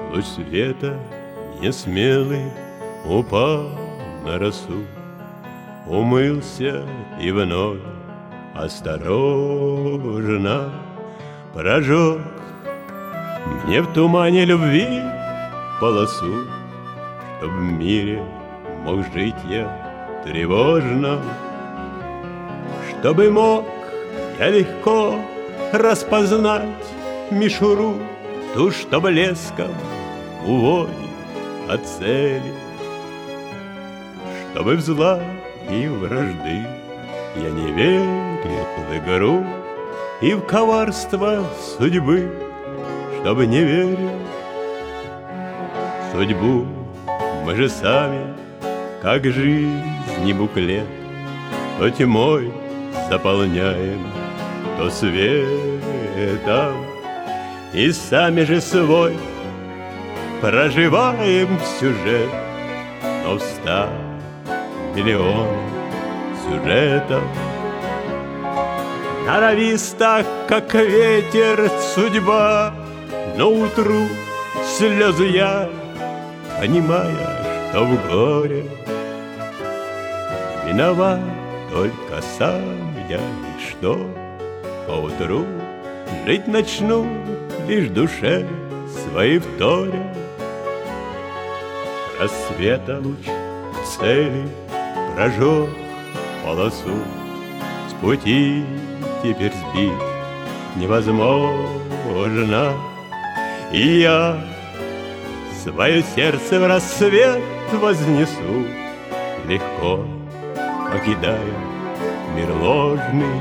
Луч света несмелый упал на росу, умылся и вновь осторожно прожег мне в тумане любви полосу, чтоб в мире мог жить я тревожно, чтобы мог я легко распознать мишуру, ту, что блеском уводит от цели, чтобы в зла и вражды я не верил в игру и в коварство судьбы, чтобы не верил в судьбу. Мы же сами, как жизнь буклет, то тьмой заполняем, то светом, и сами же свой проживаем сюжет, но в 100 миллионов сюжетов. Норовиста, как ветер, судьба, но утру слезы я, понимая, что в горе виноват только сам я, и что поутру жить начну лишь душе своей вторя. Рассвета луч к цели прожег полосу, с пути теперь сбить невозможно, и я свое сердце в рассвет вознесу, легко покидая мир ложный.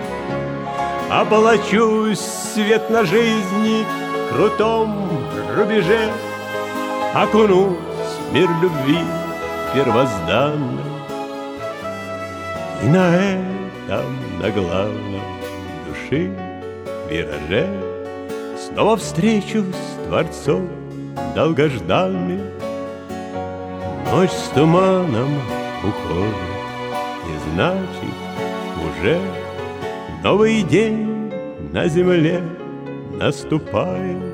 Ополочусь свет на жизни крутом рубеже, окунусь в мир любви первозданной, и на этом, на главном души вираже снова встречусь с Творцом долгожданным. Ночь с туманом уходит, и значит уже новый день на земле наступает.